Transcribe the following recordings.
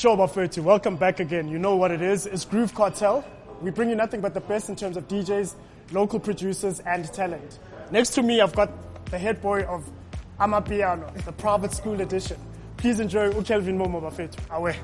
Sure, Bafetu, welcome back again. You know what it is. It's Groove Cartel. We bring you nothing but the best in terms of DJs, local producers, and talent. Next to me, I've got the head boy of Amapiano, the private school edition. Please enjoy Kelvin Momo Bafetu. Awe.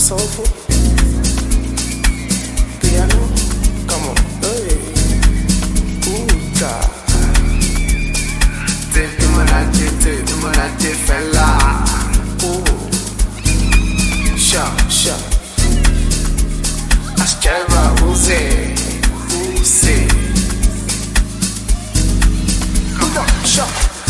soulful? Piano, come on, hey. Ooh, God. Te fella. Ooh, sha. Ascherba, use. Come on, sha.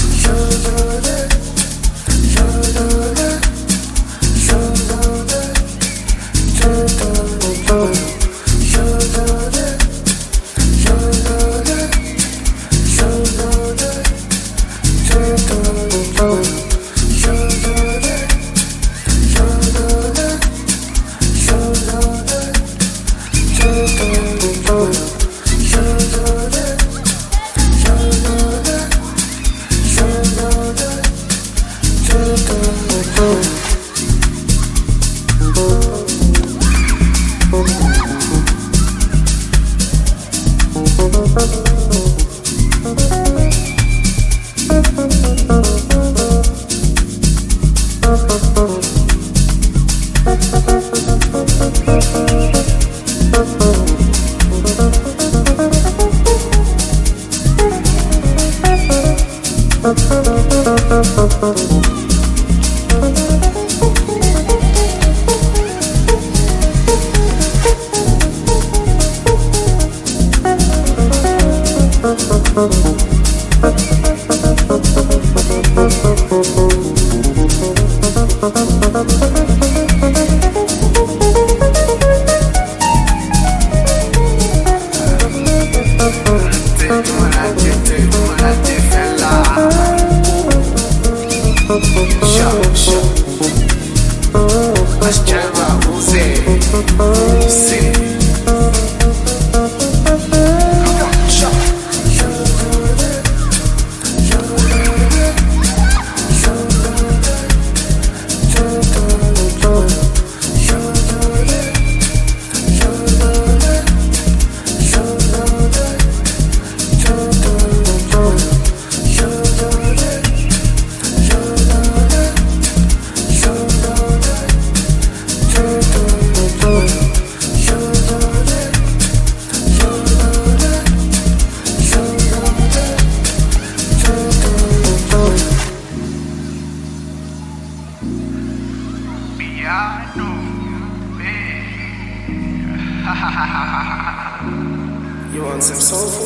You want some soulful?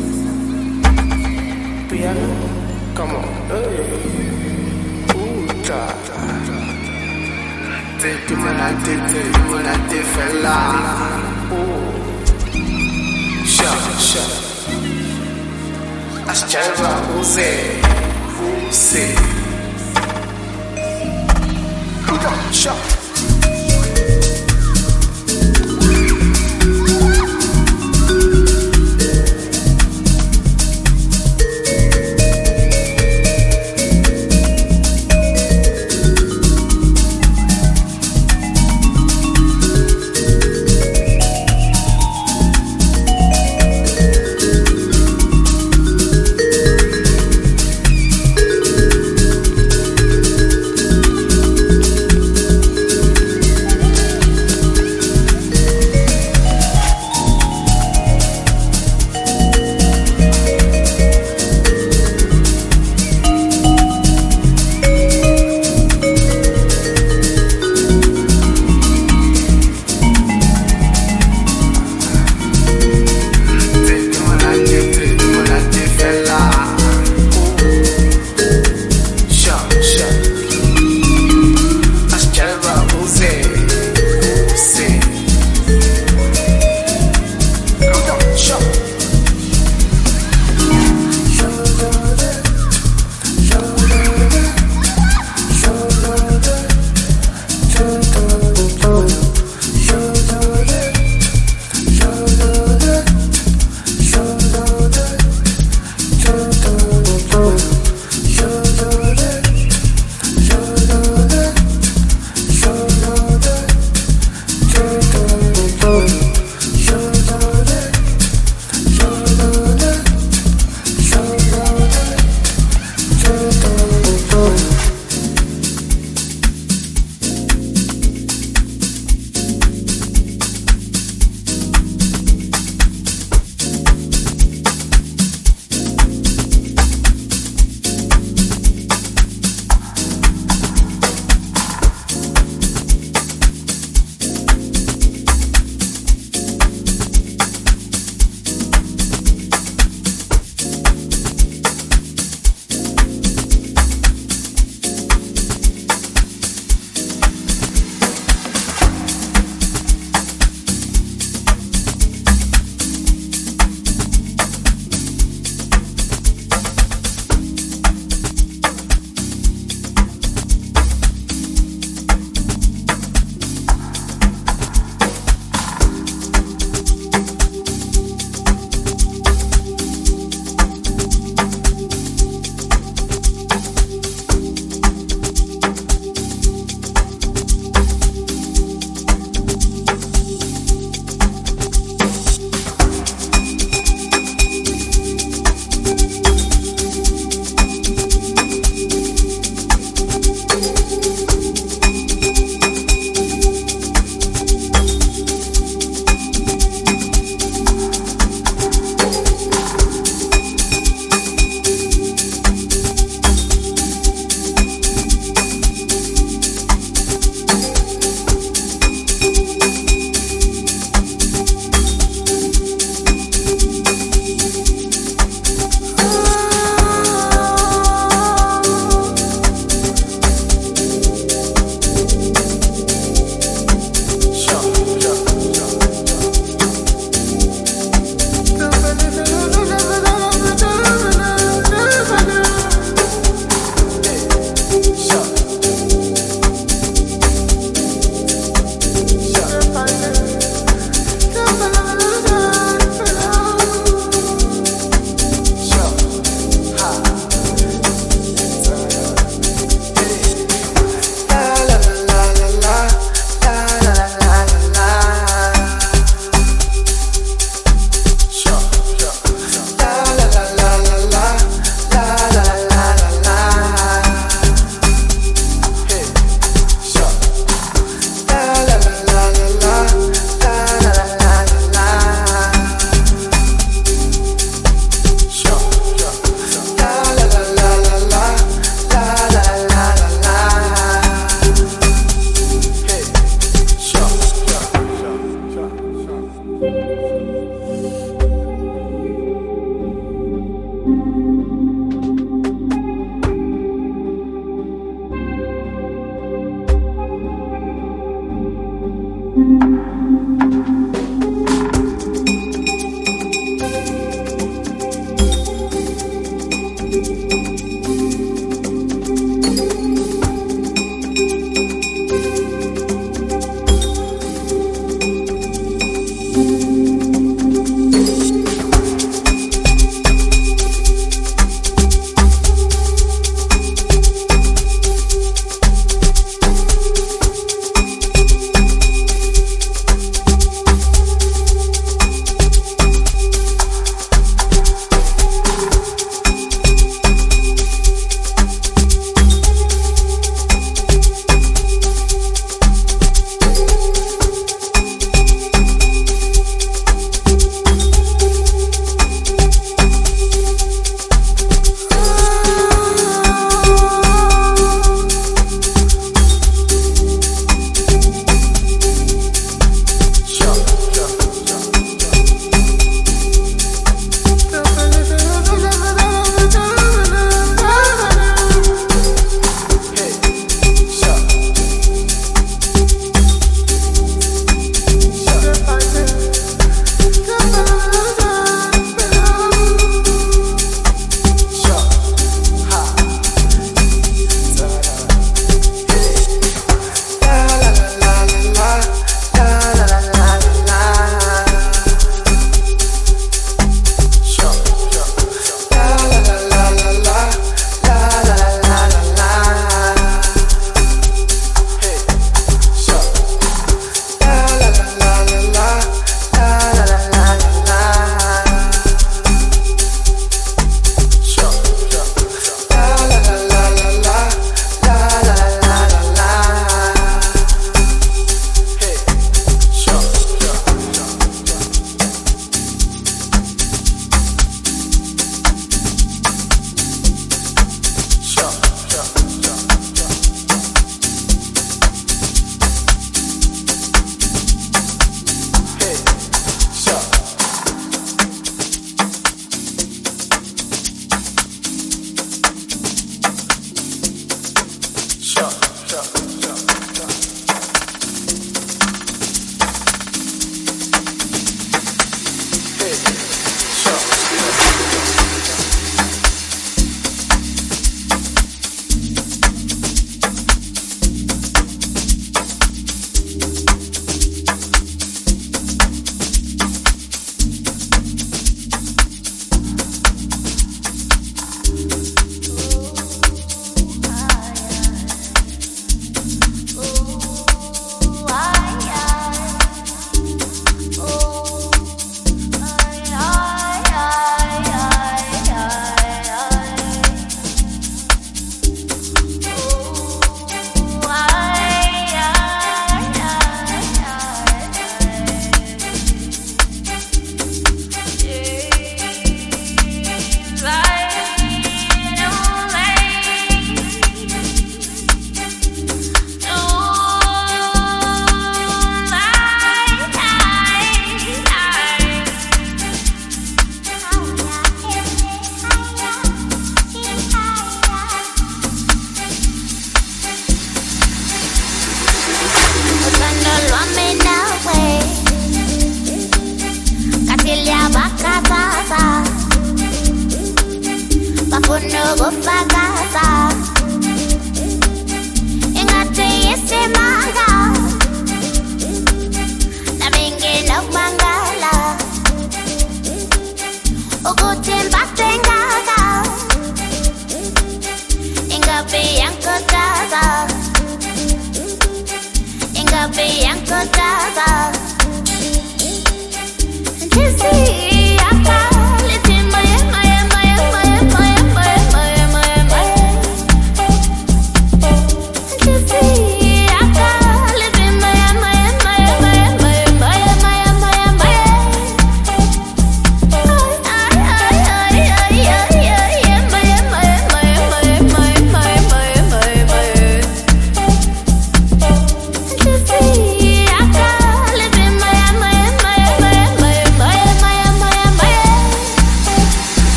Piano? Come on, hey. Ooh, te fella. Ooh, sha. Ascherba, use. Come on, sha.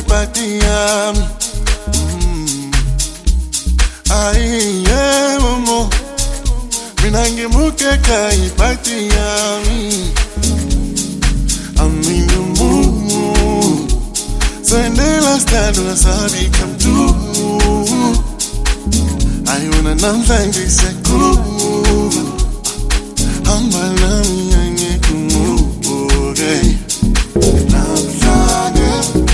ipati yami Aye umo Mina ngimukeka ipati yami I'm in the mood So in the last time wasabi come through I wanna namhlanje sekuva Ambalami angekumuke Namhlanje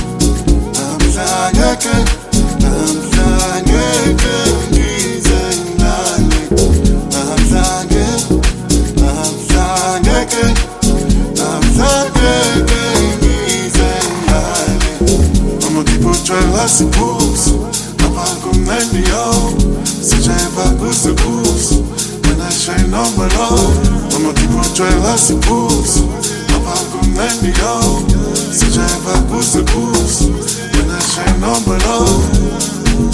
I'ma keep on trying like some booze. I'ma go make me out. Such a bagus the booze. When I shine on my love, I'ma keep on trying like some booze. I'ma go make me out. Such a bagus the booze. When I shine on my love.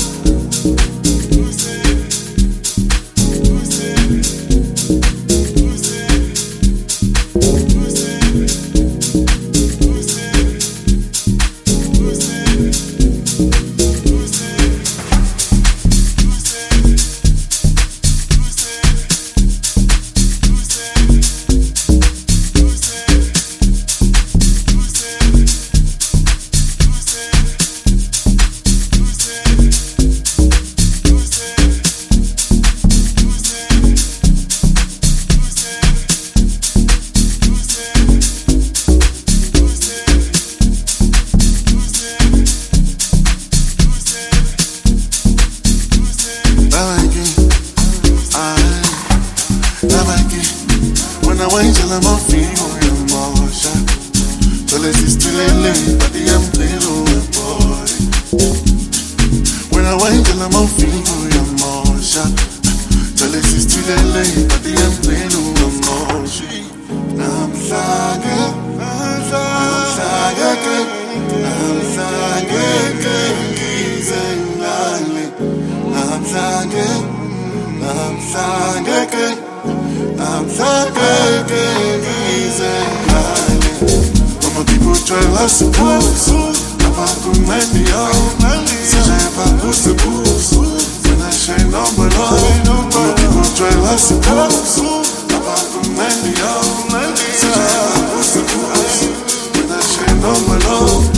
When I wait till I'm off feet for your motion. Till it's still late, but I'm little boy. When I wait till I'm off feet for your motion. Till it's still late, but I'm little emotion. I'm flying, I'ma keep on trying like some booze. I'ma go make me out. Such a bagus the booze. When I shine on my love, I'ma keep on trying like some booze. I'ma go make me out. Such a bagus the booze. When I shine on my love.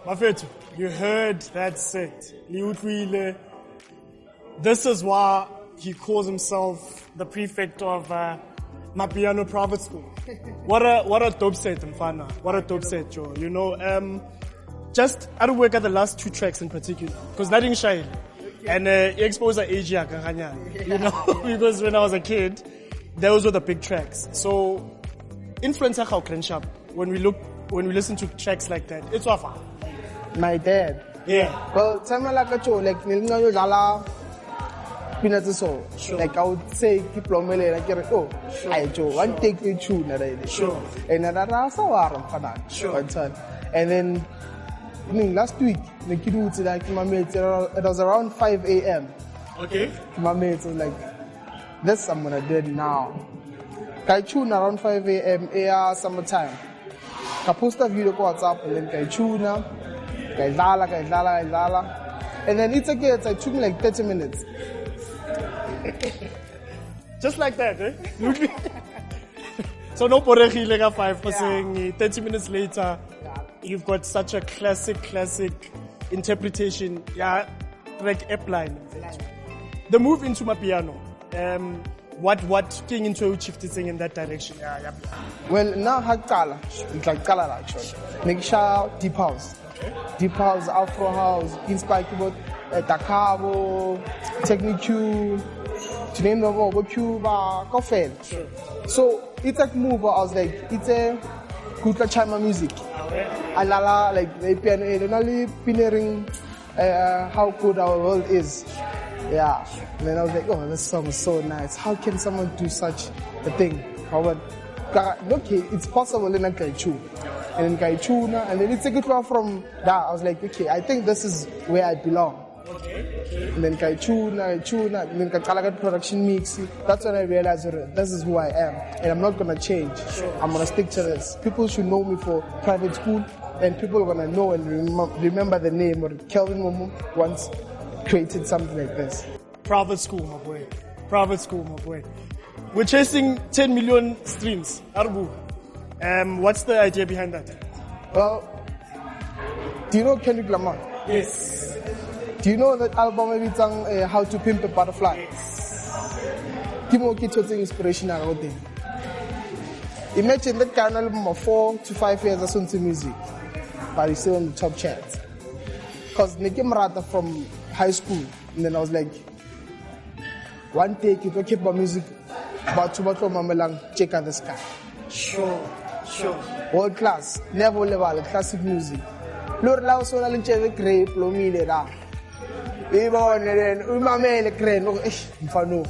Bafethu, you heard that set. This is why he calls himself the prefect of Mapiano Private School. What a dope set, Mfana. What a dope set, Joe. You know, just I don't work at the last 2 tracks in particular because nothing shy. And exposure age, you know, because when I was a kid, those were the big tracks. So, influence how Crenshaw. When we listen to tracks like that, it's wafa. My dad. Yeah. Well, tell me like a show, like Nilno Yala Peanuts so. Like I would say, keep Lomele, like oh, I Joe, one take me tune already. Sure. And another for that. Sure. And then last week, the kid would say like my mates, it was around 5 a.m. Okay. My mates was like, this I'm gonna do now. I tune around 5 a.m. summertime. I post a video on WhatsApp and then I tune now. And then it took me like 30 minutes. Just like that, eh? So no poregi lega 5 for saying 30 minutes later, you've got such a classic interpretation. Yeah, like app line. The move into Mapiano. What came into a shift in that direction? Yeah. Well, now it's like Kala actually. Nikisha Deep House. Okay. Deep House, Afro House, inspired about Takabo, Technique, to name them all, Cuba, Coffee. Sure. So it's like move. I was like, it's a good Chama music. Alala, like they only pioneering how good our world is. Yeah. And then I was like, oh, this song is so nice. How can someone do such a thing? Okay, it's possible in a Kaichu. And then Kaichu, and then it's a good one from that. I was like, okay, I think this is where I belong. Okay. And then Kaichu, and then Kalagat production mix. That's when I realized this is who I am. And I'm not going to change. Sure. I'm going to stick to this. People should know me for private school. And people are going to know and remember the name. Or Kelvin Momo once created something like this. Private school, my boy. Private school, my boy. We're chasing 10 million streams. Arbu. What's the idea behind that? Well, do you know Kendrick Lamar? Yes. Do you know that album every song, How to Pimp a Butterfly? Yes. Kimo Kitot's inspirational out there. Imagine that kind of album of 4 to 5 years of into music, but he's still on the top charts. Because Nicky Marata from high school, and then I was like, one take it, keep my music, but to Mamelang, check out the sky. Sure. World class, level, classic music. Lord Lao so na linche crepe lo mile da. Iba oneren, umamele crane, mfano.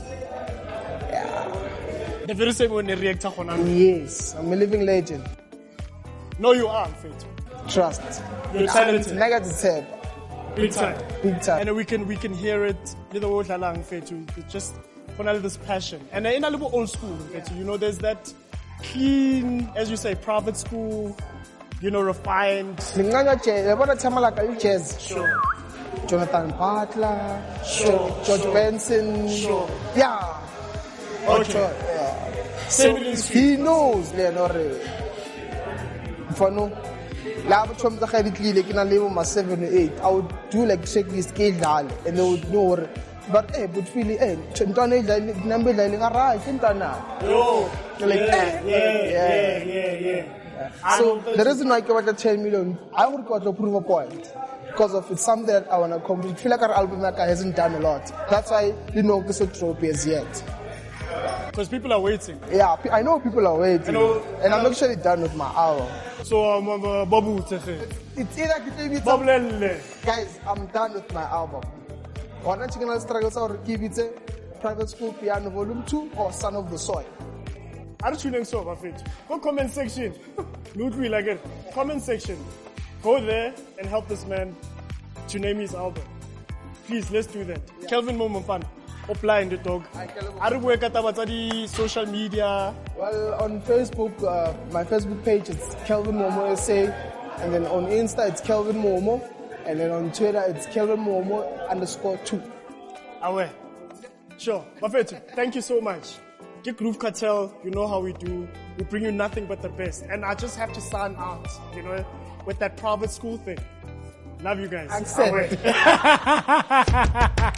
The very same when they react on. Yes, I'm a living legend. No, you are, Faith. Trust. You're talented. Negative tab. Big time. And we can hear it. You know, Faith, just for this passion. And in a little old school, Faith, you know, there's that clean, as you say, private school, you know, refined. Jazz. Sure. Jonathan Butler. Sure. George Benson. Sure. Yeah. Okay. So he knows, Leonore. For no, lab from the head like in a level my 7 or 8. I would do like check this scale and they would know. But but really, Chantone number like right, Chantana. Yeah. So the reason I got 10 million, I would got to prove a point. Because of it's something that I want to complete. I feel like our album maker hasn't done a lot. That's why you know this trophy as yet. Because people are waiting. Yeah, I know people are waiting. And I'm actually done with my album. So, Babu, it's either guys, I'm done with my album. One of the struggles are give it a Private School Piano Volume 2 or Son of the Soil. Are you doing so, Bafet? Go comment section. Ludwig like it. Comment section. Go there and help this man to name his album. Please, let's do that. Yeah. Kelvin Momofan. Apply in the dog. Are you working at the social media? Well, on Facebook, my Facebook page it's Kelvin Momo SA, and then on Insta it's Kelvin Momo, and then on Twitter it's Kelvin Momo _2. Aware. Sure. Bafetu, thank you so much. Get Groove Cartel, you know how we do. We bring you nothing but the best. And I just have to sign out, you know, with that private school thing. Love you guys. Accent. Away.